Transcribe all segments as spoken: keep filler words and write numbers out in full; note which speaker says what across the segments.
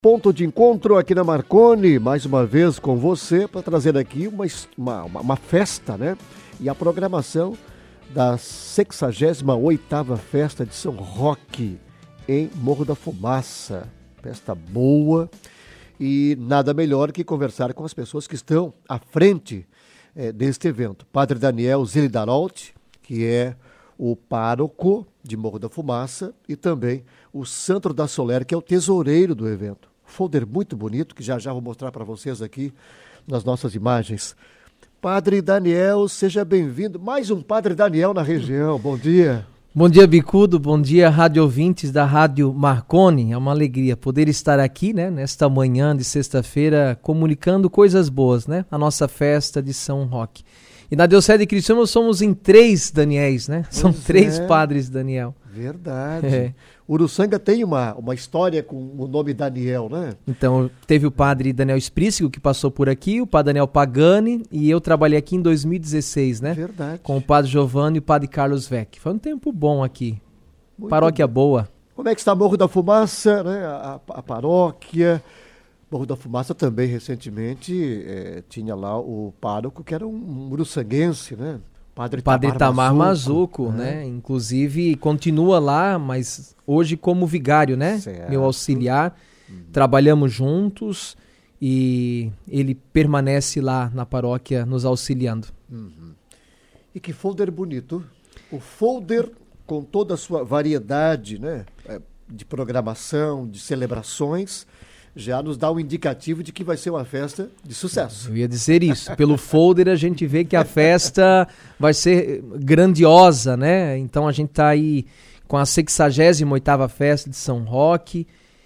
Speaker 1: Ponto de encontro aqui na Marconi, mais uma vez com você, para trazer aqui uma, uma, uma festa, né? E a programação da sexagésima oitava Festa de São Roque, em Morro da Fumaça. Festa boa e nada melhor que conversar com as pessoas que estão à frente é, deste evento. Padre Daniel Zilidarolti, que é o pároco de Morro da Fumaça, e também o Sandro da Soler, que é o tesoureiro do evento. Folder muito bonito, que já já vou mostrar para vocês aqui nas nossas imagens. Padre Daniel, seja bem-vindo. Mais um Padre Daniel na região. Bom dia.
Speaker 2: Bom dia, Bicudo. Bom dia, rádio ouvintes da Rádio Marconi. É uma alegria poder estar aqui, né, nesta manhã de sexta-feira, comunicando coisas boas, né? A nossa festa de São Roque. E na Diocese de Criciúma somos em três Daniéis, né? Pois São três é. Padres Daniel.
Speaker 1: Verdade. É. Uruçanga tem uma, uma história com o nome Daniel, né?
Speaker 2: Então, teve o padre Daniel Esprícigo, que passou por aqui, o padre Daniel Pagani, e eu trabalhei aqui em dois mil e dezesseis, né?
Speaker 1: Verdade.
Speaker 2: Com o padre Giovanni e o padre Carlos Vec. Foi um tempo bom aqui. Muito paróquia bom. Boa.
Speaker 1: Como é que está Morro da Fumaça, né? A, a paróquia. Morro da Fumaça também, recentemente, é, tinha lá o pároco, que era um, um uruçanguense, né? Padre,
Speaker 2: Padre Itamar Mazuco,
Speaker 1: Mazuco,
Speaker 2: né? Inclusive continua lá, mas hoje como vigário, né?
Speaker 1: Certo.
Speaker 2: Meu auxiliar. Uhum. Trabalhamos juntos e ele permanece lá na paróquia nos auxiliando.
Speaker 1: Uhum. E que folder bonito. O folder com toda a sua variedade, né? De programação, de celebrações, já nos dá um indicativo de que vai ser uma festa de sucesso.
Speaker 2: Eu ia dizer isso. Pelo folder a gente vê que a festa vai ser grandiosa, né? Então a gente está aí com a sexagésima oitava Festa de São Roque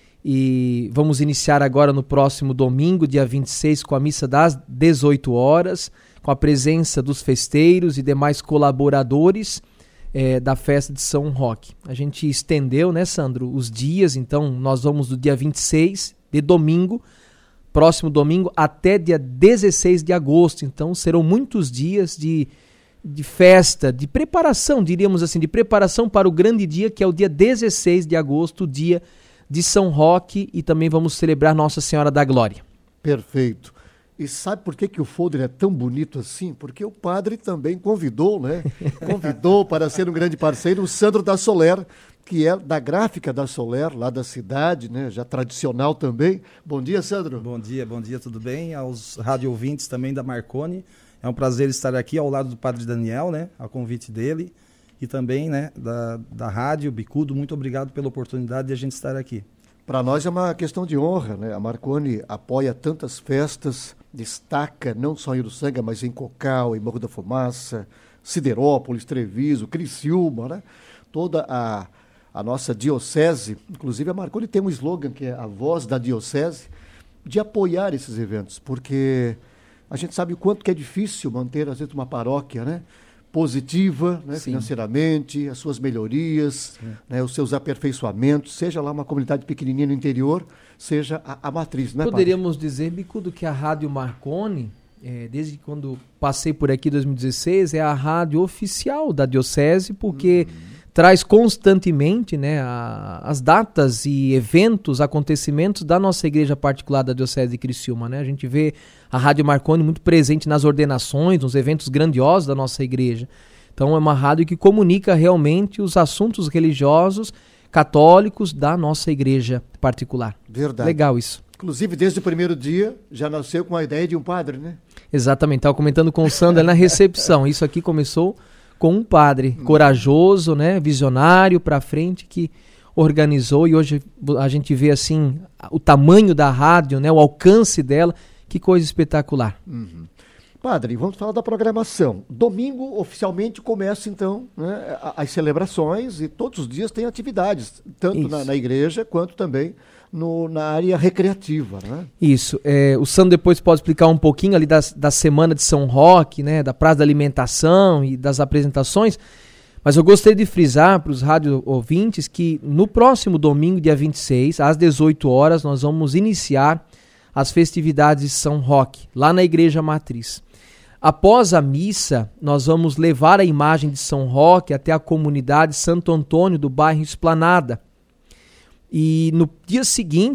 Speaker 2: e vamos iniciar agora no próximo domingo, dia vinte e seis, com a missa das dezoito horas, com a presença dos festeiros e demais colaboradores é, da Festa de São Roque. A gente estendeu, né, Sandro, os dias, então nós vamos do dia vinte e seis de domingo, próximo domingo, até dia dezesseis de agosto. Então serão muitos dias de, de festa, de preparação, diríamos assim, de preparação para o grande dia, que é o dia dezesseis de agosto, o dia de São Roque, e também vamos celebrar Nossa Senhora da Glória.
Speaker 1: Perfeito. E sabe por que, que o folder é tão bonito assim? Porque o padre também convidou, né? Convidou para ser um grande parceiro o Sandro da Soler, que é da gráfica da Soler, lá da cidade, né? Já tradicional também. Bom dia, Sandro.
Speaker 3: Bom dia, bom dia, tudo bem? Aos rádio ouvintes também da Marconi. É um prazer estar aqui ao lado do Padre Daniel, né? A convite dele. E também, né, da, da rádio Bicudo. Muito obrigado pela oportunidade de a gente estar aqui.
Speaker 1: Para nós é uma questão de honra, né? A Marconi apoia tantas festas, destaca não só em Uruçanga, mas em Cocal, em Morro da Fumaça, Siderópolis, Treviso, Criciúma, né? Toda a, a nossa diocese, inclusive a Marconi tem um slogan que é a voz da diocese, de apoiar esses eventos, porque a gente sabe o quanto que é difícil manter, às vezes, uma paróquia, né? Positiva, né, financeiramente, as suas melhorias, né, os seus aperfeiçoamentos, seja lá uma comunidade pequenininha no interior, seja a, a matriz, né,
Speaker 2: Poderíamos
Speaker 1: padre?
Speaker 2: dizer, Bicudo, que a Rádio Marconi, é, desde quando passei por aqui em dois mil e dezesseis, é a rádio oficial da Diocese, porque uhum. traz constantemente, né, a, as datas e eventos, acontecimentos da nossa igreja particular da Diocese de Criciúma, né? A gente vê a Rádio Marconi muito presente nas ordenações, nos eventos grandiosos da nossa igreja. Então é uma rádio que comunica realmente os assuntos religiosos católicos da nossa igreja particular.
Speaker 1: Verdade.
Speaker 2: Legal isso.
Speaker 1: Inclusive, desde o primeiro dia, já nasceu com a ideia de um padre, né?
Speaker 2: Exatamente. Estava comentando com o Sandro na recepção. Isso aqui começou com um padre hum. corajoso, né, visionário, para frente, que organizou, e hoje a gente vê assim o tamanho da rádio, né, o alcance dela. Que coisa espetacular.
Speaker 1: Uhum. Padre, vamos falar da programação. Domingo, oficialmente, começa, então, né, as celebrações, e todos os dias tem atividades, tanto na, na igreja, quanto também no, na área recreativa, né?
Speaker 2: Isso. É, o Sandro depois pode explicar um pouquinho ali das, da Semana de São Roque, né, da Praça da Alimentação e das apresentações, mas eu gostaria de frisar para os rádio ouvintes que no próximo domingo, dia vinte e seis, às dezoito horas, nós vamos iniciar as festividades de São Roque, lá na Igreja Matriz. Após a missa, nós vamos levar a imagem de São Roque até a comunidade Santo Antônio do bairro Esplanada. E no dia seguinte,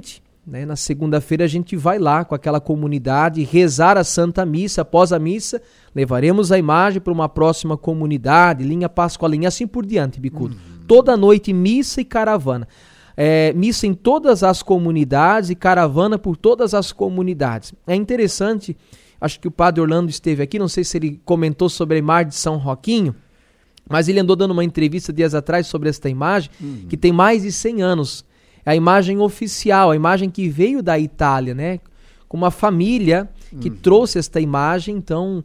Speaker 2: né? Na segunda-feira a gente vai lá com aquela comunidade rezar a Santa Missa. Após a missa, levaremos a imagem para uma próxima comunidade, linha pascualinha, assim por diante, Bicudo. Uhum. Toda noite missa e caravana. É, missa em todas as comunidades e caravana por todas as comunidades. É interessante, acho que o padre Orlando esteve aqui, não sei se ele comentou sobre a imagem de São Roquinho, mas ele andou dando uma entrevista dias atrás sobre esta imagem, uhum. que tem mais de cem anos. É a imagem oficial, a imagem que veio da Itália, né? Com uma família que uhum. trouxe esta imagem, então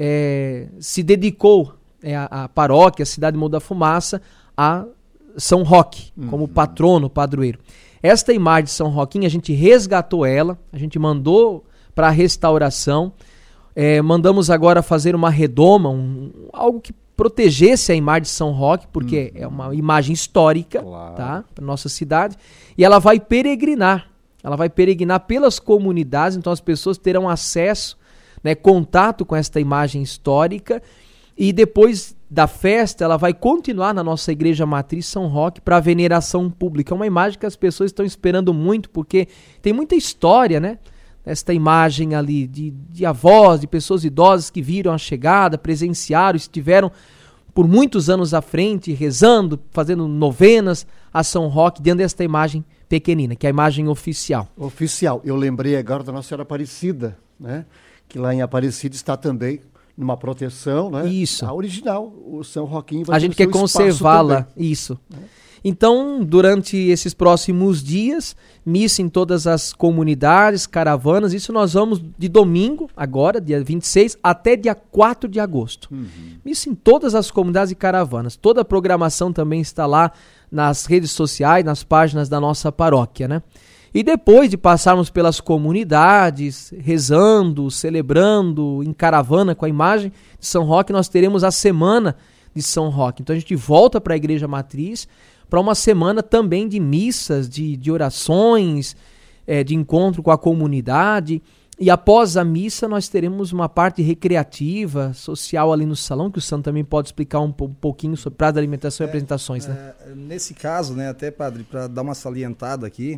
Speaker 2: é, se dedicou é, a, a paróquia, a cidade de Morro da Fumaça, a São Roque, uhum. como patrono, padroeiro. Esta imagem de São Roquinho, a gente resgatou ela, a gente mandou para a restauração, é, mandamos agora fazer uma redoma, um, algo que protegesse a imagem de São Roque, porque uhum. é uma imagem histórica, claro. Tá, para nossa cidade, e ela vai peregrinar, ela vai peregrinar pelas comunidades, então as pessoas terão acesso, né, contato com esta imagem histórica, e depois da festa, ela vai continuar na nossa igreja matriz São Roque para veneração pública. É uma imagem que as pessoas estão esperando muito, porque tem muita história, né? Esta imagem ali de, de avós, de pessoas idosas que viram a chegada, presenciaram, estiveram por muitos anos à frente, rezando, fazendo novenas a São Roque, dentro desta imagem pequenina, que é a imagem oficial.
Speaker 1: Oficial. Eu lembrei agora da Nossa Senhora Aparecida, né? Que lá em Aparecida está também numa proteção, né?
Speaker 2: Isso.
Speaker 1: A original, o São Roquinho vai
Speaker 2: A gente quer conservá-la, isso. É. Então, durante esses próximos dias, missa em todas as comunidades, caravanas, isso nós vamos de domingo, agora, dia vinte e seis, até dia quatro de agosto. Uhum. Missa em todas as comunidades e caravanas. Toda a programação também está lá nas redes sociais, nas páginas da nossa paróquia, né? E depois de passarmos pelas comunidades, rezando, celebrando, em caravana com a imagem de São Roque, nós teremos a semana de São Roque. Então a gente volta para a Igreja Matriz para uma semana também de missas, de, de orações, é, de encontro com a comunidade. E após a missa nós teremos uma parte recreativa, social ali no salão, que o Santo também pode explicar um, um pouquinho sobre prazo de alimentação é, e apresentações. É, né?
Speaker 3: Nesse caso, né, até, padre, para dar uma salientada aqui,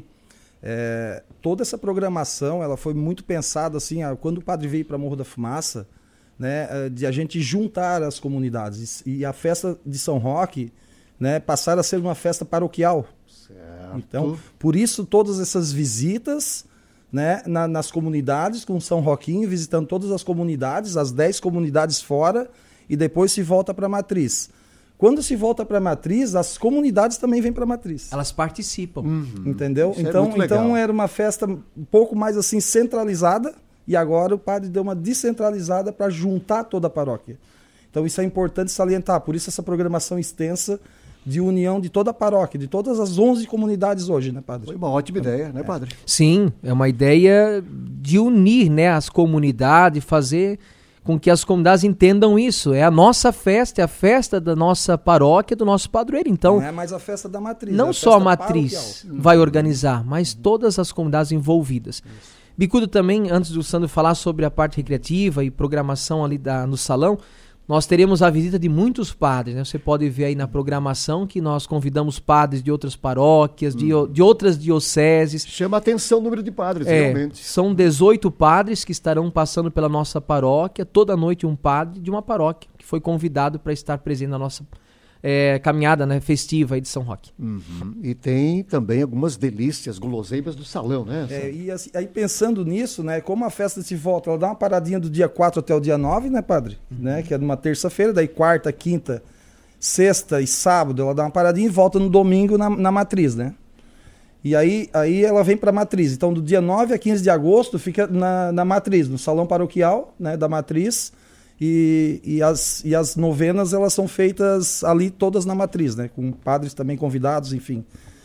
Speaker 3: É, toda essa programação ela foi muito pensada assim, quando o padre veio para Morro da Fumaça, né, de a gente juntar as comunidades e a festa de São Roque, né, passar a ser uma festa paroquial. Certo. Então, por isso todas essas visitas, né, na, nas comunidades com São Roquinho, visitando todas as comunidades, as dez comunidades fora, e depois se volta para a matriz. Quando se volta para a matriz, as comunidades também vêm para a matriz.
Speaker 2: Elas participam.
Speaker 3: Uhum. Entendeu? Isso então, é então era uma festa um pouco mais assim centralizada, e agora o padre deu uma descentralizada para juntar toda a paróquia. Então isso é importante salientar, por isso essa programação extensa de união de toda a paróquia, de todas as onze comunidades hoje, né, padre?
Speaker 1: Foi uma ótima ideia, né, padre?
Speaker 2: Sim, é uma ideia de unir, né, as comunidades, fazer com que as comunidades entendam isso. É a nossa festa, é a festa da nossa paróquia, do nosso padroeiro. Então,
Speaker 3: não é mais a festa da matriz.
Speaker 2: Não
Speaker 3: é a
Speaker 2: só a
Speaker 3: matriz
Speaker 2: paroquial vai organizar, mas todas as comunidades envolvidas. Isso. Bicudo, também, antes do Sandro falar sobre a parte recreativa e programação ali da, no salão, nós teremos a visita de muitos padres, né? Você pode ver aí na programação que nós convidamos padres de outras paróquias, hum. de, de outras dioceses.
Speaker 1: Chama a atenção o número de padres,
Speaker 2: é,
Speaker 1: realmente.
Speaker 2: São dezoito padres que estarão passando pela nossa paróquia, toda noite um padre de uma paróquia que foi convidado para estar presente na nossa é, caminhada, né, festiva aí de São Roque.
Speaker 1: Uhum. E tem também algumas delícias, guloseimas do salão, né?
Speaker 3: É, e assim, aí pensando nisso, né, como a festa se volta, ela dá uma paradinha do dia quatro até o dia nove, né, padre? Uhum. Né, que é numa terça-feira, daí quarta, quinta, sexta e sábado, ela dá uma paradinha e volta no domingo na, na matriz, né? E aí, aí ela vem para a matriz. Então, do dia nove a quinze de agosto, fica na, na matriz, no salão paroquial, né, da matriz. E, e, as, e as novenas, elas são feitas ali todas na matriz, né? Com padres também convidados, enfim.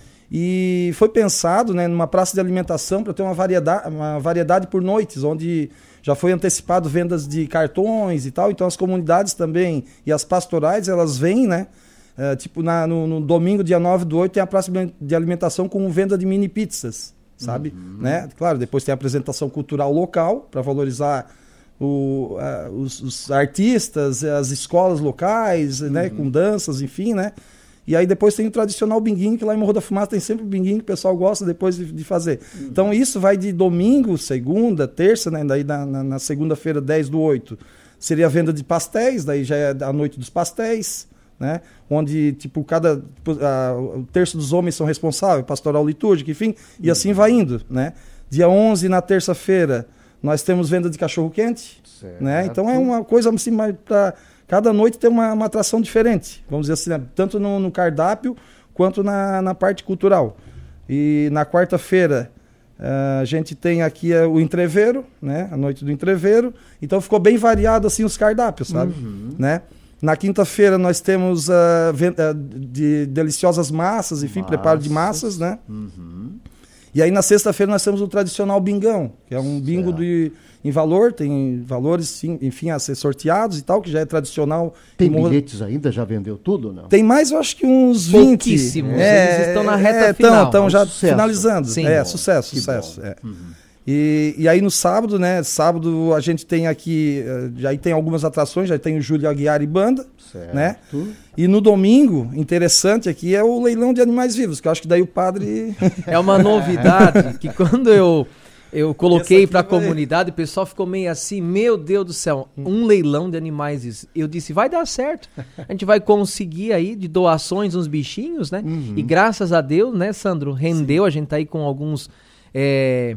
Speaker 3: E foi pensado, né, numa praça de alimentação para ter uma variedade, uma variedade por noites, onde já foi antecipado vendas de cartões e tal. Então as comunidades também e as pastorais, elas vêm, né? É, tipo, na, no, no domingo, dia nove do oito, tem a praça de alimentação com venda de mini pizzas, sabe? Uhum. Né? Claro, depois tem a apresentação cultural local para valorizar O, uh, os, os artistas, as escolas locais, uhum. né, com danças, enfim, né? E aí depois tem o tradicional binguinho, que lá em Morro da Fumaça tem sempre o binguinho que o pessoal gosta depois de, de fazer. Uhum. Então isso vai de domingo, segunda, terça, né? Daí na, na, na segunda-feira, dez do oito, seria a venda de pastéis, daí já é a noite dos pastéis, né? Onde, tipo, cada... Tipo, a, o terço dos homens são responsáveis, pastoral litúrgico, enfim, uhum. e assim vai indo, né? Dia onze, na terça-feira, nós temos venda de cachorro-quente, né? Então é uma coisa assim, para cada noite tem uma, uma atração diferente, vamos dizer assim, né? Tanto no, no cardápio quanto na, na parte cultural. E na quarta-feira uh, a gente tem aqui uh, o entreveiro, né? A noite do entreveiro. Então ficou bem variado assim os cardápios, sabe? Uhum. Né? Na quinta-feira nós temos uh, uh, de deliciosas massas, enfim, massas. Preparo de massas, né? Uhum. E aí na sexta-feira nós temos o tradicional bingão, que é um bingo de, em valor, tem valores, sim, enfim, a ser sorteados e tal, que já é tradicional.
Speaker 1: Tem bilhetes ainda? Já vendeu tudo ou não?
Speaker 3: Tem mais, eu acho que uns vinte.
Speaker 2: Pouquíssimos, é, eles estão na reta é, final.
Speaker 3: Estão já
Speaker 1: sucesso.
Speaker 3: Finalizando.
Speaker 1: Sim,
Speaker 3: é,
Speaker 1: bom.
Speaker 3: sucesso, que sucesso. É.
Speaker 1: Uhum.
Speaker 3: E, e aí no sábado, né, sábado a gente tem aqui, já tem algumas atrações, já tem o Júlio Aguiar e banda, certo. Né? E no domingo, interessante aqui, é o leilão de animais vivos, que eu acho que daí o padre...
Speaker 2: É uma novidade, que quando eu, eu coloquei para a vai... comunidade, o pessoal ficou meio assim, meu Deus do céu, um leilão de animais vivos. Eu disse, vai dar certo, a gente vai conseguir aí de doações uns bichinhos, né? Uhum. E graças a Deus, né, Sandro, rendeu, sim. A gente tá aí com alguns... É,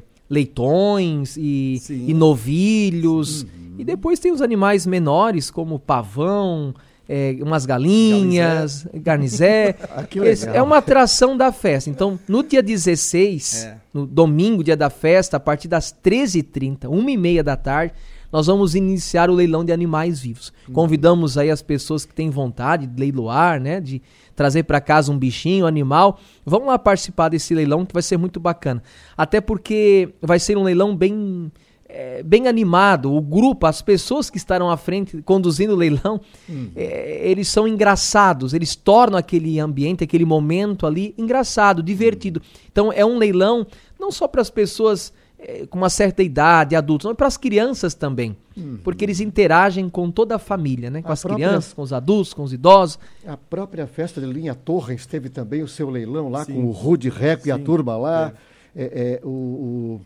Speaker 2: leitões e, e novilhos, uhum. E depois tem os animais menores como pavão, é, umas galinhas, garnizé, garnizé. É uma atração da festa. Então no dia dezesseis, é. No domingo, dia da festa, a partir das treze e trinta, uma e meia da tarde, nós vamos iniciar o leilão de animais vivos. Uhum. Convidamos aí as pessoas que têm vontade de leiloar, né, de trazer para casa um bichinho, um animal. Vamos lá participar desse leilão que vai ser muito bacana. Até porque vai ser um leilão bem, é, bem animado. O grupo, as pessoas que estarão à frente conduzindo o leilão, uhum. é, eles são engraçados. Eles tornam aquele ambiente, aquele momento ali engraçado, divertido. Então é um leilão não só para as pessoas... com uma certa idade, adultos, mas para as crianças também, uhum. Porque eles interagem com toda a família, né? Com a as própria... crianças, com os adultos, com os idosos.
Speaker 1: A própria festa de Linha Torres teve também o seu leilão lá, sim. Com o Rude Reco sim. E a turma lá, é. É, é, o, o,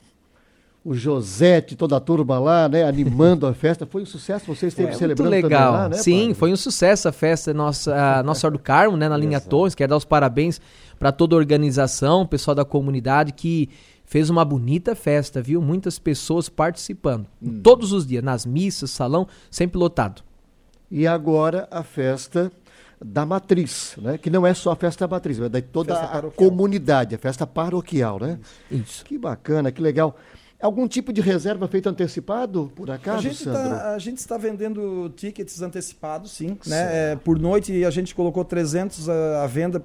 Speaker 1: o Josete, toda a turma lá, né? Animando a festa, foi um sucesso, vocês esteve é, celebrando
Speaker 2: muito legal.
Speaker 1: Também lá, né?
Speaker 2: Sim,
Speaker 1: padre?
Speaker 2: Foi um sucesso a festa, nossa, a Nossa Senhora do Carmo, né? Na Linha Torres, quero dar os parabéns para toda a organização, o pessoal da comunidade que fez uma bonita festa, viu? Muitas pessoas participando. Hum. Todos os dias, nas missas, salão, sempre lotado.
Speaker 1: E agora a festa da Matriz, né? Que não é só a festa da Matriz, mas é toda a comunidade, a festa paroquial, né?
Speaker 2: Isso.
Speaker 1: Que bacana, que legal. Algum tipo de reserva feito antecipado, por acaso,
Speaker 3: a gente
Speaker 1: Sandro?
Speaker 3: Tá, a gente está vendendo tickets antecipados, sim. Né? É, por noite a gente colocou trezentos à venda,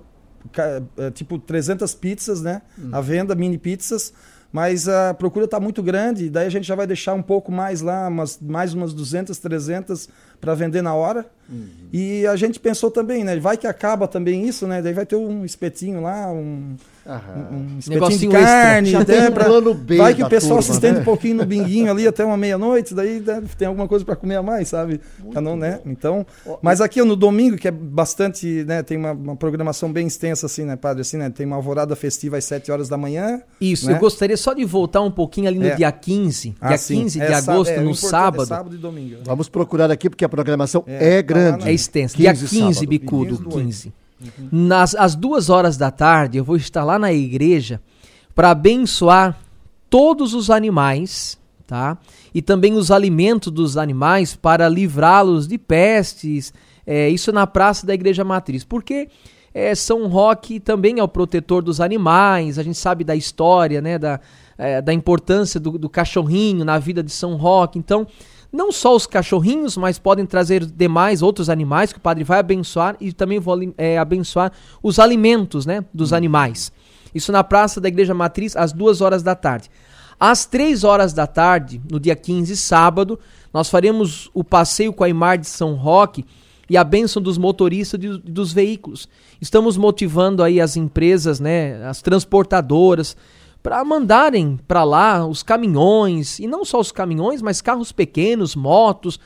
Speaker 3: tipo trezentas pizzas, né? Hum. À venda, mini pizzas, mas a procura está muito grande, daí a gente já vai deixar um pouco mais lá, umas, mais umas duzentas, trezentas para vender na hora. Uhum. E a gente pensou também, né? Vai que acaba também isso, né? Daí vai ter um espetinho lá, um, um espetinho
Speaker 2: negocinho
Speaker 3: de carne.
Speaker 1: Já
Speaker 3: até
Speaker 1: tem um
Speaker 3: pra,
Speaker 1: plano B
Speaker 3: vai que o pessoal
Speaker 1: turma,
Speaker 3: se estende
Speaker 1: né?
Speaker 3: um pouquinho no binguinho ali até uma meia-noite, daí deve, tem alguma coisa para comer a mais, sabe? Não, né? Então, mas aqui no domingo, que é bastante, né? Tem uma, uma programação bem extensa assim, né, padre? Assim, né? Tem uma alvorada festiva às sete horas da manhã.
Speaker 2: Isso,
Speaker 3: né?
Speaker 2: Eu gostaria só de voltar um pouquinho ali no
Speaker 3: é.
Speaker 2: dia quinze,
Speaker 3: ah,
Speaker 2: dia
Speaker 3: sim.
Speaker 2: quinze de
Speaker 3: é,
Speaker 2: agosto,
Speaker 3: é,
Speaker 2: no sábado.
Speaker 3: É sábado e domingo.
Speaker 1: Vamos procurar aqui porque a programação
Speaker 3: é,
Speaker 1: é grande.
Speaker 2: É extensa. Dia quinze, Bicudo, quinze. Uhum. Nas às duas horas da tarde, eu vou estar lá na igreja para abençoar todos os animais, tá? E também os alimentos dos animais para livrá-los de pestes. É, isso na praça da Igreja Matriz. Porque é, São Roque também é o protetor dos animais. A gente sabe da história, né? Da, é, da importância do, do cachorrinho na vida de São Roque. Então, não só os cachorrinhos, mas podem trazer demais outros animais que o padre vai abençoar e também vou é, abençoar os alimentos, né, dos animais. Isso na praça da Igreja Matriz, às duas horas da tarde. Às três horas da tarde, no dia quinze, sábado, nós faremos o passeio com a Imar de São Roque e a bênção dos motoristas e dos veículos. Estamos motivando aí as empresas, né, as transportadoras, para mandarem para lá os caminhões, e não só os caminhões, mas carros pequenos, motos.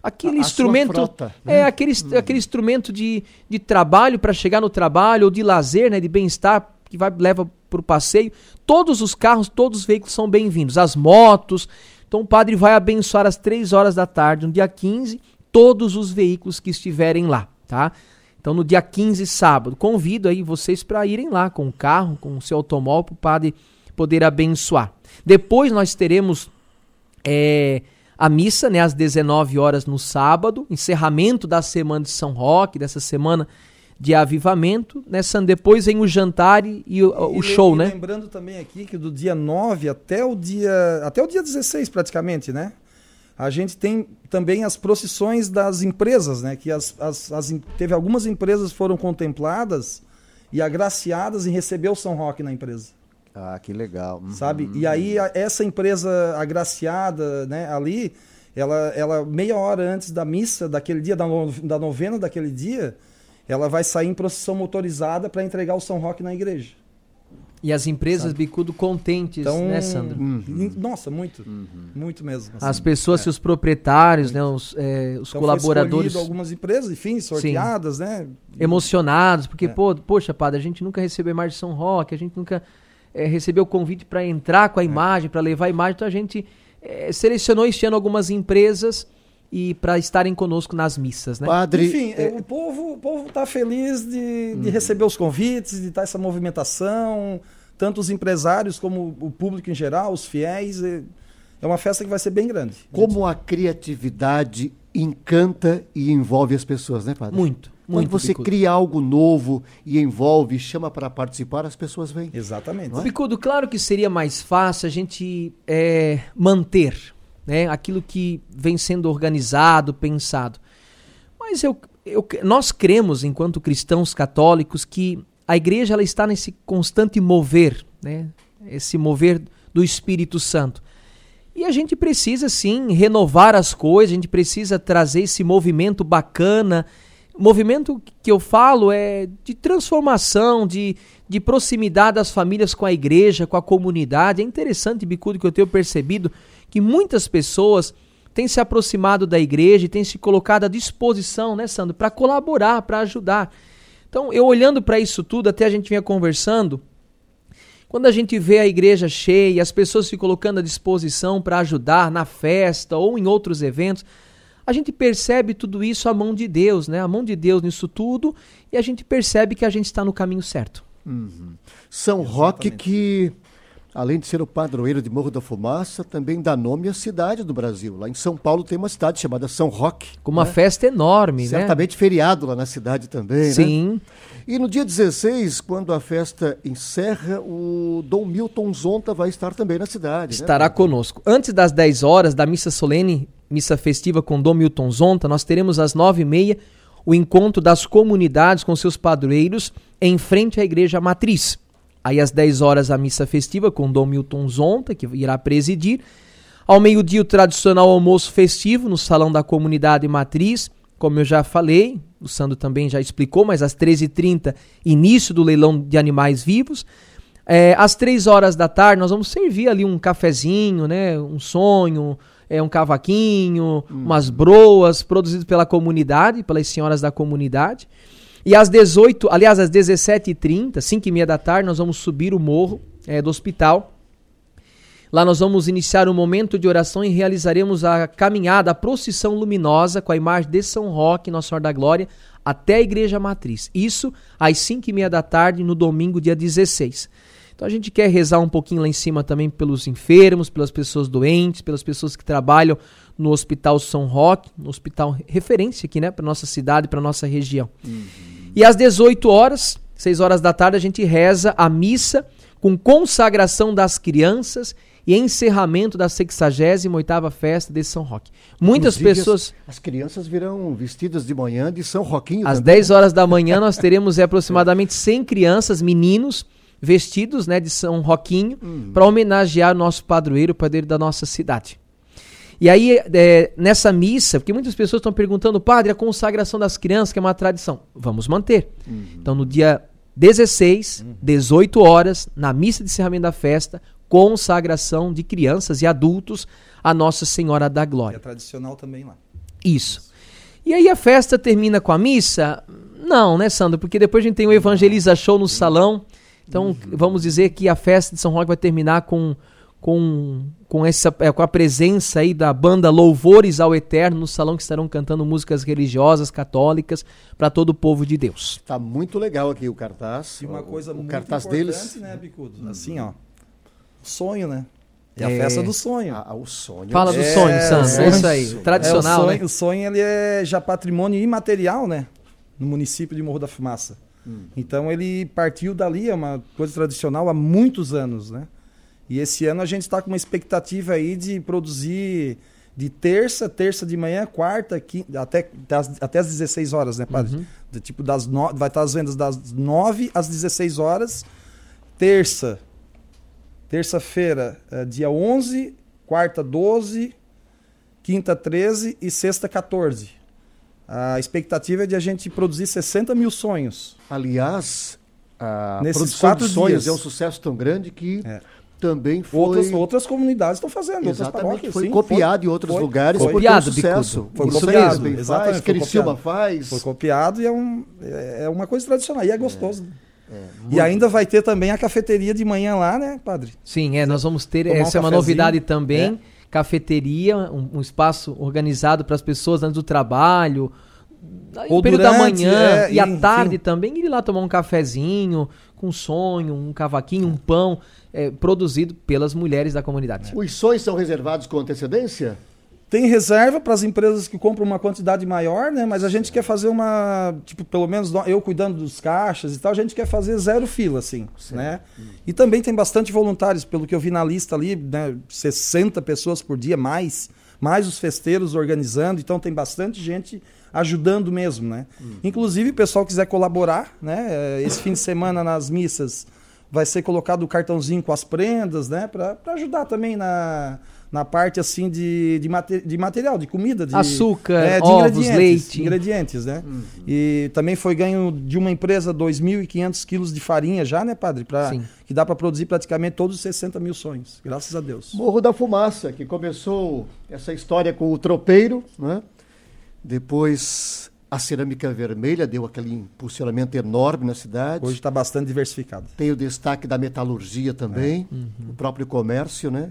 Speaker 2: aquele
Speaker 1: a,
Speaker 2: instrumento,
Speaker 1: a sua frota,
Speaker 2: é
Speaker 1: né?
Speaker 2: aquele,
Speaker 1: hum.
Speaker 2: aquele instrumento de, de trabalho para chegar no trabalho, ou de lazer, né, de bem-estar, que vai, leva para o passeio. Todos os carros, todos os veículos são bem-vindos, as motos. Então o padre vai abençoar às três horas da tarde, no dia quinze, todos os veículos que estiverem lá, tá? Então no dia quinze, sábado, convido aí vocês para irem lá com o carro, com o seu automóvel, para o padre poder abençoar. Depois nós teremos é, a missa, né, às dezenove horas no sábado, encerramento da semana de São Roque, dessa semana de avivamento, né, Sandro? Depois vem o jantar e, e o, o
Speaker 3: e,
Speaker 2: show,
Speaker 3: e
Speaker 2: né?
Speaker 3: Lembrando também aqui que do dia nove até o dia, até o dia dezesseis praticamente, né? A gente tem também as procissões das empresas, né? Que as, as, as, teve algumas empresas que foram contempladas e agraciadas em receber o São Roque na empresa.
Speaker 1: Ah, que legal. Uhum.
Speaker 3: Sabe? E aí a, essa empresa agraciada, né, ali, ela, ela meia hora antes da missa daquele dia, da, no, da novena daquele dia, ela vai sair em procissão motorizada para entregar o São Roque na igreja.
Speaker 2: E as empresas,
Speaker 3: Sabe?
Speaker 2: Bicudo, contentes,
Speaker 3: Então,
Speaker 2: né, Sandro?
Speaker 3: Uhum. Nossa, muito.
Speaker 1: Uhum.
Speaker 3: Muito mesmo. Assim.
Speaker 2: As pessoas,
Speaker 3: É.
Speaker 2: os proprietários, né, os, é, os
Speaker 3: Então,
Speaker 2: colaboradores
Speaker 3: foi algumas empresas, enfim, sorteadas, né?
Speaker 2: emocionados, porque,
Speaker 3: É.
Speaker 2: pô, poxa, padre, a gente nunca recebeu a imagem de São Roque, a gente nunca é, recebeu o convite para entrar com a imagem, para levar a imagem, então a gente é, selecionou este ano algumas empresas e para estarem conosco nas missas, né?
Speaker 1: Padre,
Speaker 3: Enfim,
Speaker 1: é,
Speaker 3: o povo o povo está feliz de, de receber os convites, de estar essa movimentação, tanto os empresários como o público em geral, os fiéis. É é uma festa que vai ser bem grande.
Speaker 1: como a criatividade encanta e envolve as pessoas, né, padre?
Speaker 2: Muito,
Speaker 1: Quando
Speaker 2: muito.
Speaker 1: você
Speaker 2: Bicudo.
Speaker 1: cria algo novo e envolve, chama para participar, as pessoas vêm.
Speaker 3: Exatamente.
Speaker 1: Não é?
Speaker 2: Bicudo, claro que seria mais fácil a gente é, manter, né, aquilo que vem sendo organizado, pensado. Mas eu, eu, nós cremos, enquanto cristãos católicos, que a igreja ela está nesse constante mover, né, esse mover do Espírito Santo. E a gente precisa, sim, renovar as coisas, a gente precisa trazer esse movimento bacana. O movimento que eu falo é de transformação, de, de proximidade das famílias com a igreja, com a comunidade. É interessante, Bicudo, que eu tenho percebido que muitas pessoas têm se aproximado da igreja e têm se colocado à disposição, né, Sandro, para colaborar, para ajudar. Então, eu olhando para isso tudo, até a gente vinha conversando, quando a gente vê a igreja cheia, as pessoas se colocando à disposição para ajudar na festa ou em outros eventos, a gente percebe tudo isso a mão de Deus, né? A mão de Deus nisso tudo, e a gente percebe que a gente está no caminho certo.
Speaker 1: Uhum. São Roque, que além de ser o padroeiro de Morro da Fumaça, também dá nome à cidade do Brasil. Lá em São Paulo tem uma cidade chamada São Roque.
Speaker 2: Com uma
Speaker 1: né?
Speaker 2: festa enorme, né?
Speaker 1: Certamente feriado lá na cidade também,
Speaker 2: Sim.
Speaker 1: né? E no dia dezesseis, quando a festa encerra, o Dom Milton Zonta vai estar também na cidade.
Speaker 2: Estará
Speaker 1: né?
Speaker 2: conosco. Antes das dez horas da missa solene, missa festiva com Dom Milton Zonta, nós teremos às nove e meia o encontro das comunidades com seus padroeiros em frente à igreja matriz. Aí às dez horas a missa festiva com Dom Milton Zonta, que irá presidir. Ao meio-dia o tradicional almoço festivo no salão da comunidade matriz, como eu já falei, o Sandro também já explicou, mas às treze e trinta, início do leilão de animais vivos. É, às três horas da tarde nós vamos servir ali um cafezinho, né, um sonho, é, um cavaquinho, hum. umas broas produzidas pela comunidade, pelas senhoras da comunidade. E às dezoito, aliás, às dezessete e trinta, cinco e meia da tarde, nós vamos subir o morro é, do hospital. Lá nós vamos iniciar um momento de oração e realizaremos a caminhada, a procissão luminosa com a imagem de São Roque, Nossa Senhora da Glória, até a Igreja Matriz. Isso às cinco e meia da tarde, no domingo, dia dezesseis. Então a gente quer rezar um pouquinho lá em cima também pelos enfermos, pelas pessoas doentes, pelas pessoas que trabalham no Hospital São Roque, no hospital referência aqui, né, para nossa cidade, para nossa região. Uhum. E às dezoito horas, seis horas da tarde, a gente reza a missa com consagração das crianças e encerramento da sexagésima oitava festa de São Roque. Muitas
Speaker 1: Inclusive,
Speaker 2: pessoas...
Speaker 1: As, as crianças virão vestidas de manhã de São Roquinho.
Speaker 2: Às
Speaker 1: também.
Speaker 2: dez horas da manhã nós teremos é, aproximadamente cem crianças, meninos, vestidos, né, de São Roquinho, uhum. para homenagear o nosso padroeiro, o padroeiro da nossa cidade. E aí, é, nessa missa, porque muitas pessoas estão perguntando, padre, a consagração das crianças, que é uma tradição. Vamos manter. Uhum. Então, no dia dezesseis, uhum. dezoito horas, na missa de encerramento da festa, consagração de crianças e adultos a Nossa Senhora da Glória.
Speaker 3: E é tradicional também lá.
Speaker 2: Isso. E aí a festa termina com a missa? Não, né, Sandro? Porque depois a gente tem o Evangeliza Show no salão. Então, uhum. vamos dizer que a festa de São Roque vai terminar com, com, com, essa, é, com a presença aí da banda Louvores ao Eterno no salão, que estarão cantando músicas religiosas, católicas, para todo o povo de Deus.
Speaker 1: Tá muito legal aqui o cartaz.
Speaker 3: E uma coisa
Speaker 1: o,
Speaker 3: muito
Speaker 1: o cartaz
Speaker 3: importante,
Speaker 1: deles,
Speaker 3: né, Bicudo? Uhum. Assim, ó, sonho, né? É a
Speaker 2: É.
Speaker 3: festa do sonho.
Speaker 1: Ah, o sonho.
Speaker 2: Fala do
Speaker 3: É,
Speaker 2: sonho, Sandro. É,
Speaker 3: é,
Speaker 2: isso aí.
Speaker 1: sonho.
Speaker 2: Tradicional,
Speaker 3: é, o sonho,
Speaker 2: né?
Speaker 3: o sonho ele é já patrimônio imaterial, né? No município de Morro da Fumaça. Hum. Então ele partiu dali, é uma coisa tradicional há muitos anos, né? E esse ano a gente está com uma expectativa aí de produzir de terça, terça de manhã, quarta, quinta, até, até às dezesseis horas, né, padre? Uhum. De, tipo, das no... vai estar as vendas das nove às dezesseis horas. Terça, terça-feira, é, dia onze, quarta doze, quinta treze e sexta quatorze. A expectativa é de a gente produzir sessenta mil sonhos.
Speaker 1: Aliás, a
Speaker 3: Nesses
Speaker 1: produção
Speaker 3: quatro
Speaker 1: de sonhos
Speaker 3: dias.
Speaker 1: é um sucesso tão grande que
Speaker 3: É.
Speaker 1: também foi...
Speaker 3: Outras, outras comunidades estão fazendo, outras
Speaker 1: Exatamente,
Speaker 3: paróquias.
Speaker 1: foi
Speaker 3: sim,
Speaker 1: copiado
Speaker 3: foi,
Speaker 1: em outros
Speaker 3: foi,
Speaker 1: lugares
Speaker 3: foi.
Speaker 1: porque é um
Speaker 2: Copiado,
Speaker 1: sucesso.
Speaker 2: Bicudo.
Speaker 3: Foi
Speaker 1: Isso
Speaker 3: copiado,
Speaker 1: mesmo,
Speaker 3: exatamente,
Speaker 1: faz,
Speaker 3: foi
Speaker 1: Criciúma
Speaker 3: copiado.
Speaker 1: faz.
Speaker 3: Foi copiado e é, um, é é uma coisa tradicional. E é gostoso. né?
Speaker 1: É,
Speaker 3: E
Speaker 1: muito.
Speaker 3: ainda vai ter também a cafeteria de manhã lá, né, padre?
Speaker 2: Sim, é, nós vamos ter,
Speaker 3: Tomar um
Speaker 2: essa é uma
Speaker 3: cafezinho.
Speaker 2: novidade também,
Speaker 3: É.
Speaker 2: cafeteria, um, um espaço organizado para as pessoas antes do trabalho, aí
Speaker 3: Ou
Speaker 2: no período da
Speaker 3: durante,
Speaker 2: manhã
Speaker 3: é,
Speaker 2: e à
Speaker 3: enfim.
Speaker 2: tarde também, ir lá tomar um cafezinho, com sonho, um cavaquinho, um pão, é, produzido pelas mulheres da comunidade.
Speaker 1: Os sonhos são reservados com antecedência?
Speaker 3: Tem reserva para as empresas que compram uma quantidade maior, né? Mas a gente quer fazer uma, tipo, pelo menos eu cuidando dos caixas e tal, a gente quer fazer zero fila, assim, né? Hum. E também tem bastante voluntários, pelo que eu vi na lista ali, né? sessenta pessoas por dia, mais, mais os festeiros organizando, então tem bastante gente ajudando mesmo, né? Hum. Inclusive, o pessoal quiser colaborar, né? Esse fim de semana nas missas vai ser colocado o cartãozinho com as prendas, né? Para ajudar também na... na parte assim de, de, mate, de material, de comida, de
Speaker 2: açúcar,
Speaker 3: é, de
Speaker 2: ovos,
Speaker 3: ingredientes,
Speaker 2: leite.
Speaker 3: Ingredientes, né?
Speaker 1: Uhum.
Speaker 3: E também foi ganho de uma empresa dois mil e quinhentos quilos de farinha já, né, padre? Pra, que dá para produzir praticamente todos os sessenta mil sonhos, graças a Deus.
Speaker 1: Morro da Fumaça, que começou essa história com o tropeiro, né? Depois a cerâmica vermelha deu aquele impulsionamento enorme na cidade.
Speaker 3: Hoje está bastante diversificado.
Speaker 1: Tem o destaque da metalurgia também, é. uhum. o próprio comércio, né?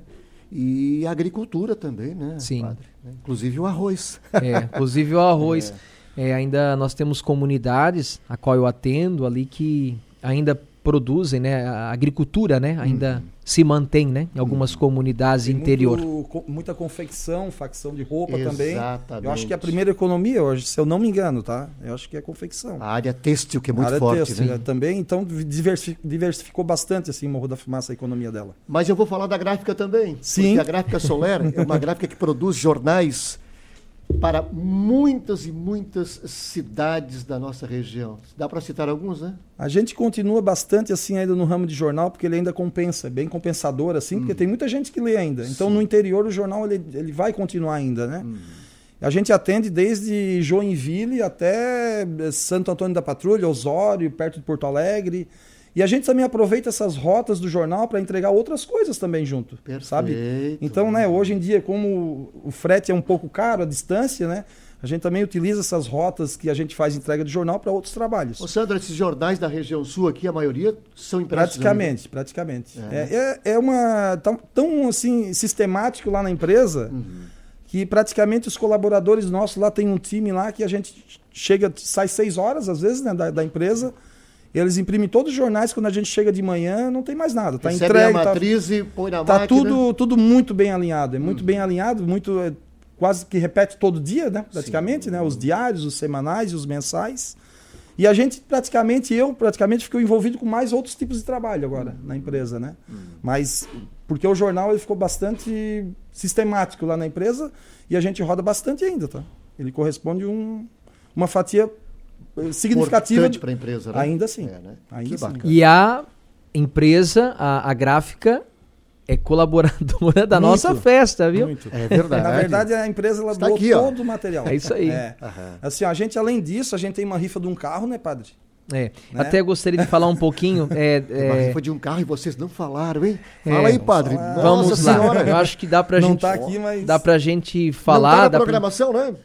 Speaker 1: E a agricultura também, né,
Speaker 2: Sim.
Speaker 1: padre? Inclusive o arroz.
Speaker 2: É, inclusive o arroz. É. É, ainda nós temos comunidades a qual eu atendo ali que ainda produzem, né? A agricultura, né? Ainda hum. se mantém, né? Em algumas hum. comunidades
Speaker 3: Tem
Speaker 2: interior.
Speaker 3: Muito, muita confecção, facção de roupa
Speaker 1: Exatamente.
Speaker 3: também. Eu acho que é a primeira economia hoje, se eu não me engano, tá? Eu acho que é confecção.
Speaker 1: A área têxtil, que é muito
Speaker 3: a área
Speaker 1: forte,
Speaker 3: têxtil,
Speaker 1: né?
Speaker 3: Também, então diversificou bastante assim, Morro da Fumaça a economia dela.
Speaker 1: Mas eu vou falar da gráfica também.
Speaker 3: Sim.
Speaker 1: Porque a Gráfica Soler é uma gráfica que produz jornais para muitas e muitas cidades da nossa região. Dá para citar alguns, né?
Speaker 3: A gente continua bastante assim ainda no ramo de jornal, porque ele ainda compensa, é bem compensador assim, hum. porque tem muita gente que lê ainda. Então, Sim. no interior, o jornal ele, ele vai continuar ainda, né? Hum. A gente atende desde Joinville até Santo Antônio da Patrulha, Osório, perto de Porto Alegre. E a gente também aproveita essas rotas do jornal para entregar outras coisas também junto,
Speaker 1: Perfeito.
Speaker 3: Sabe? Então, né, hoje em dia, como o frete é um pouco caro, a distância, né, a gente também utiliza essas rotas que a gente faz entrega de jornal para outros trabalhos.
Speaker 1: Ô Sandro, esses jornais da região sul aqui, a maioria são impressos?
Speaker 3: Praticamente, praticamente.
Speaker 1: É,
Speaker 3: é, é, é uma tão, tão assim, sistemático lá na empresa, uhum. que praticamente os colaboradores nossos lá tem um time lá que a gente chega, sai seis horas às vezes, né, da, da empresa. Eles imprimem todos os jornais, quando a gente chega de manhã, não tem mais nada. Tá
Speaker 1: Recebe
Speaker 3: entregue,
Speaker 1: a matriz
Speaker 3: tá,
Speaker 1: e põe na
Speaker 3: tá
Speaker 1: máquina.
Speaker 3: tudo, tudo muito bem alinhado. É muito hum. bem alinhado, muito é, quase que repete todo dia, né? Praticamente, Sim. né? Os diários, os semanais, os mensais. E a gente, praticamente, eu praticamente fico envolvido com mais outros tipos de trabalho agora hum. na empresa, né? Hum. Mas, porque o jornal ele ficou bastante sistemático lá na empresa e a gente roda bastante ainda, tá? Ele corresponde a um, uma fatia significativa
Speaker 1: para a empresa, né?
Speaker 3: Ainda assim.
Speaker 1: É, né?
Speaker 3: Ainda
Speaker 1: que
Speaker 3: sim.
Speaker 1: bacana.
Speaker 2: E a empresa, a, a gráfica, é colaboradora da
Speaker 3: Muito,
Speaker 2: nossa festa, viu?
Speaker 1: Muito. É verdade.
Speaker 3: Na verdade, a empresa ela doou
Speaker 1: aqui,
Speaker 3: todo o material.
Speaker 2: É isso aí.
Speaker 3: É. Assim, a gente, além disso, a gente tem uma rifa de um carro, né, padre?
Speaker 2: É.
Speaker 3: Né?
Speaker 2: Até gostaria de falar um pouquinho. É,
Speaker 1: é... Uma rifa de um carro e vocês não falaram, hein? Fala é, aí, padre.
Speaker 3: Falar.
Speaker 2: Vamos
Speaker 1: Nossa
Speaker 2: lá.
Speaker 1: senhora.
Speaker 2: Eu acho que dá pra
Speaker 3: não
Speaker 2: gente.
Speaker 3: Tá aqui, mas...
Speaker 2: Dá pra gente falar.
Speaker 1: Não tá na
Speaker 2: dá
Speaker 1: programação,
Speaker 2: pra...
Speaker 1: né?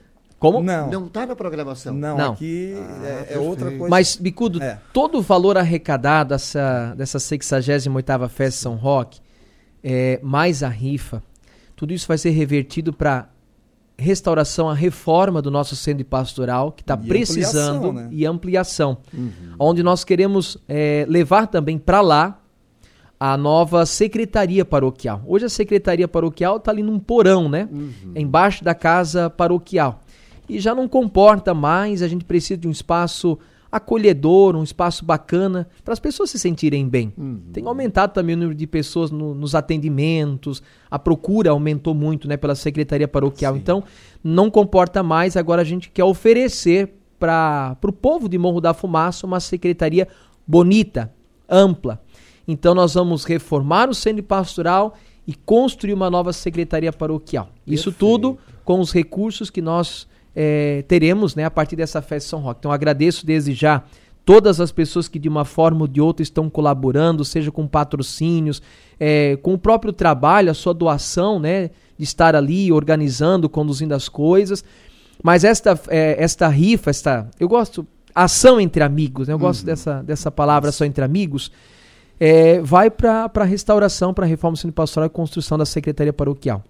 Speaker 2: Como?
Speaker 3: Não.
Speaker 1: Não está na programação?
Speaker 3: Não,
Speaker 2: Não.
Speaker 3: aqui
Speaker 1: Ah,
Speaker 3: é, é
Speaker 1: perfeito.
Speaker 3: outra coisa.
Speaker 2: Mas, Bicudo,
Speaker 3: É.
Speaker 2: todo o valor arrecadado dessa, dessa sexagésima oitava Festa São Roque, é, mais a rifa, tudo isso vai ser revertido para restauração, a reforma do nosso centro pastoral, que está
Speaker 3: E
Speaker 2: precisando,
Speaker 3: ampliação, né?
Speaker 2: e ampliação,
Speaker 1: Uhum.
Speaker 2: onde nós queremos é, levar também para lá a nova secretaria paroquial. Hoje a secretaria paroquial está ali num porão, né?
Speaker 1: Uhum.
Speaker 2: Embaixo da casa paroquial. E já não comporta mais, a gente precisa de um espaço acolhedor, um espaço bacana, para as pessoas se sentirem bem.
Speaker 1: Uhum.
Speaker 2: Tem aumentado também o número de pessoas no- nos atendimentos, a procura aumentou muito, né, pela secretaria paroquial.
Speaker 3: Sim.
Speaker 2: Então, não comporta mais, agora a gente quer oferecer para o povo de Morro da Fumaça uma secretaria bonita, ampla. Então, nós vamos reformar o centro pastoral e construir uma nova secretaria paroquial. Isso
Speaker 1: Perfeito.
Speaker 2: tudo com os recursos que nós eh, teremos, né, a partir dessa festa de São Roque. Então, agradeço desde já todas as pessoas que de uma forma ou de outra estão colaborando, seja com patrocínios, eh, com o próprio trabalho, a sua doação, né, de estar ali organizando, conduzindo as coisas. Mas esta, eh, esta rifa, esta, eu gosto, ação entre amigos, né, eu gosto
Speaker 1: Uhum.
Speaker 2: dessa, dessa palavra, ação entre amigos, eh, vai para a restauração, para a reforma do centro pastoral e construção da secretaria paroquial.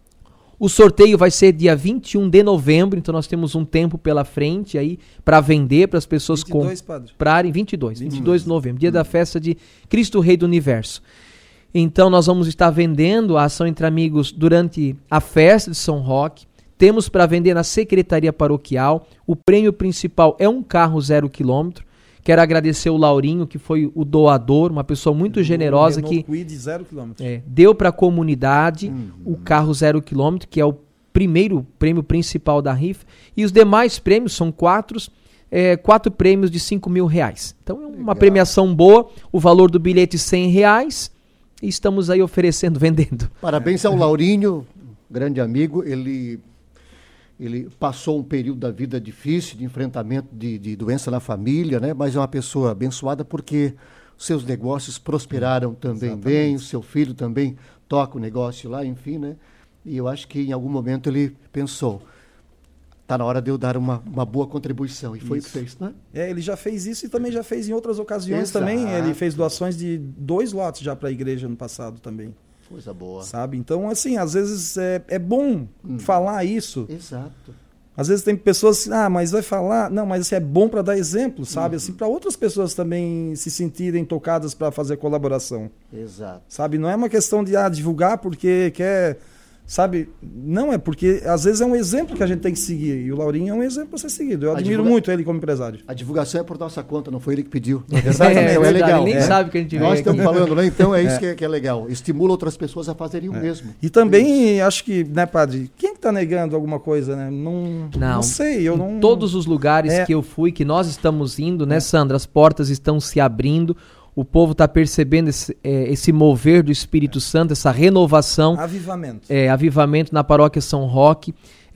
Speaker 2: O sorteio vai ser dia vinte e um de novembro, então nós temos um tempo pela frente aí para vender, para as pessoas
Speaker 3: vinte e dois, padre.
Speaker 2: comprarem. vinte e dois, vinte e dois de novembro, dia da festa de Cristo Rei do Universo. Então nós vamos estar vendendo a ação entre amigos durante a festa de São Roque. Temos para vender na secretaria paroquial. O prêmio principal é um carro zero quilômetro. Quero agradecer o Laurinho, que foi o doador, uma pessoa muito generosa que
Speaker 3: Quid zero quilômetro.
Speaker 2: é, deu para a comunidade
Speaker 1: Uhum.
Speaker 2: o carro zero quilômetro, que é o primeiro prêmio principal da rifa. E os demais prêmios são quatro, é, quatro prêmios de cinco mil reais. Então é uma
Speaker 1: Legal.
Speaker 2: premiação boa, o valor do bilhete cem reais. E estamos aí oferecendo, vendendo.
Speaker 1: Parabéns ao Laurinho, grande amigo. Ele, ele passou um período da vida difícil, de enfrentamento de, de doença na família, né? Mas é uma pessoa abençoada porque seus negócios prosperaram também
Speaker 3: Exatamente.
Speaker 1: bem, o seu filho também toca o negócio lá, enfim, né? E eu acho que em algum momento ele pensou, tá na hora de eu dar uma, uma boa contribuição. E foi o que
Speaker 3: Isso.
Speaker 1: fez, né?
Speaker 3: É, ele já fez isso e também já fez em outras ocasiões
Speaker 1: Exato.
Speaker 3: também. Ele fez doações de dois lotes já para a igreja no passado também,
Speaker 1: Coisa boa.
Speaker 3: sabe? Então, assim, às vezes é, é bom
Speaker 1: Hum.
Speaker 3: falar isso.
Speaker 1: Exato.
Speaker 3: Às vezes tem pessoas que, ah, mas vai falar, não, mas isso é bom para dar exemplo, sabe?
Speaker 1: Uhum.
Speaker 3: Assim, para outras pessoas também se sentirem tocadas para fazer colaboração,
Speaker 1: Exato.
Speaker 3: sabe? Não é uma questão de ah, divulgar porque quer, sabe? Não, é porque às vezes é um exemplo que a gente tem que seguir e o Laurinho é um exemplo para ser seguido. Eu
Speaker 1: A
Speaker 3: admiro
Speaker 1: divulga-
Speaker 3: muito ele como empresário.
Speaker 1: A divulgação é por nossa conta, não foi ele que pediu.
Speaker 3: Exatamente,
Speaker 1: Então é
Speaker 2: verdade,
Speaker 1: legal.
Speaker 2: Ele nem
Speaker 1: É.
Speaker 2: sabe que a gente
Speaker 1: Nós
Speaker 2: veio
Speaker 1: estamos
Speaker 2: aqui.
Speaker 1: falando, né? Então é isso que, é, que é legal. Estimula outras pessoas a fazerem o mesmo.
Speaker 3: E também acho que, né, padre, quem que tá negando alguma coisa, né? Não,
Speaker 2: Não.
Speaker 3: não sei, eu não...
Speaker 2: Em todos os lugares
Speaker 3: É.
Speaker 2: que eu fui, que nós estamos indo, né, Sandra? As portas estão se abrindo, o povo está percebendo esse, é, esse mover do Espírito Santo, essa renovação,
Speaker 3: Avivamento.
Speaker 2: é, avivamento na paróquia São Roque.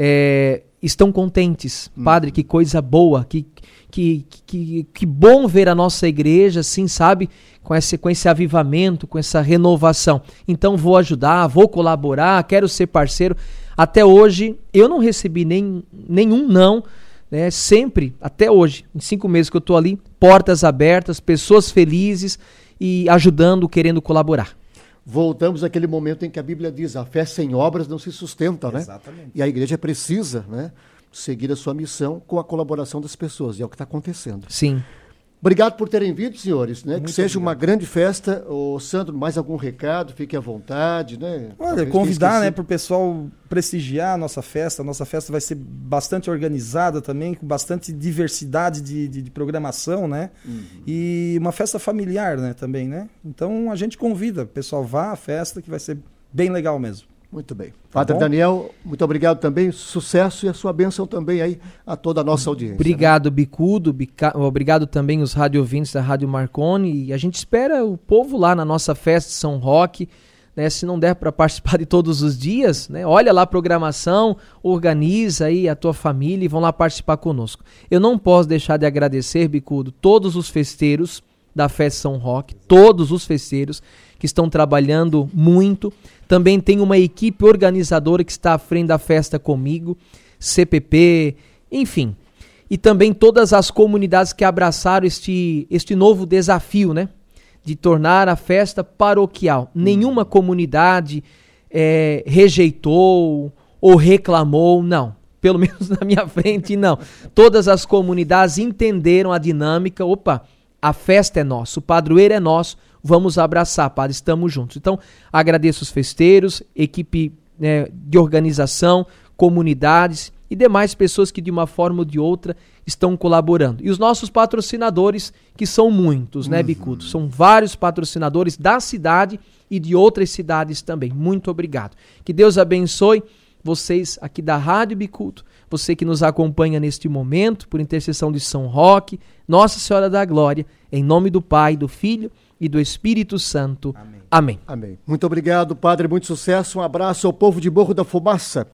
Speaker 2: É, estão contentes. Padre, que coisa boa, que, que, que, que bom ver a nossa igreja, assim, sabe? Com esse, com esse avivamento, com essa renovação. Então vou ajudar, vou colaborar, quero ser parceiro. Até hoje, eu não recebi nem, nenhum não, né? Sempre, até hoje, em cinco meses que eu estou ali, portas abertas, pessoas felizes e ajudando, querendo colaborar.
Speaker 1: Voltamos àquele momento em que a Bíblia diz, a fé sem obras não se sustenta, né?
Speaker 3: Exatamente.
Speaker 1: E a igreja precisa, né, seguir a sua missão com a colaboração das pessoas, e é o que está acontecendo.
Speaker 2: Sim.
Speaker 1: Obrigado por terem vindo, senhores, né?
Speaker 3: Muito
Speaker 1: Que seja
Speaker 3: obrigado.
Speaker 1: uma grande festa. Ô, Sandro, mais algum recado? Fique à vontade, né?
Speaker 3: Olha,
Speaker 1: Talvez
Speaker 3: convidar,
Speaker 1: tenha
Speaker 3: né,
Speaker 1: esquecido.
Speaker 3: para o pessoal prestigiar a nossa festa. A nossa festa vai ser bastante organizada também, com bastante diversidade de, de, de programação, né?
Speaker 1: Uhum.
Speaker 3: E uma festa familiar, né, também, né? Então a gente convida, o pessoal vá à festa, que vai ser bem legal mesmo.
Speaker 1: Muito bem. Padre
Speaker 3: bom?
Speaker 1: Daniel, muito obrigado também. Sucesso e a sua bênção também aí a toda a nossa audiência.
Speaker 2: Obrigado, Bicudo. Bica... Obrigado também os rádio ouvintes da Rádio Marconi. E a gente espera o povo lá na nossa festa de São Roque. Né? Se não der para participar de todos os dias, né? Olha lá a programação, organiza aí a tua família e vão lá participar conosco. Eu não posso deixar de agradecer, Bicudo, todos os festeiros da Festa São Roque, todos os festeiros que estão trabalhando muito. Também tem uma equipe organizadora que está à frente da festa comigo, C P P, enfim. E também todas as comunidades que abraçaram este, este novo desafio, né? De tornar a festa paroquial. Hum. Nenhuma comunidade é, rejeitou ou reclamou, não. Pelo menos na minha frente, não. Todas as comunidades entenderam a dinâmica. Opa, a festa é nossa, o padroeiro é nosso, vamos abraçar, padre, estamos juntos. Então, agradeço os festeiros, equipe né, de organização, comunidades e demais pessoas que de uma forma ou de outra estão colaborando. E os nossos patrocinadores, que são muitos, né, Bicudo? São vários patrocinadores da cidade e de outras cidades também. Muito obrigado. Que Deus abençoe vocês aqui da Rádio Bicudo, você que nos acompanha neste momento, por intercessão de São Roque, Nossa Senhora da Glória, em nome do Pai, do Filho e do Espírito Santo. Amém. Amém.
Speaker 1: Amém. Muito obrigado, padre. Muito sucesso. Um abraço ao povo de Morro da Fumaça.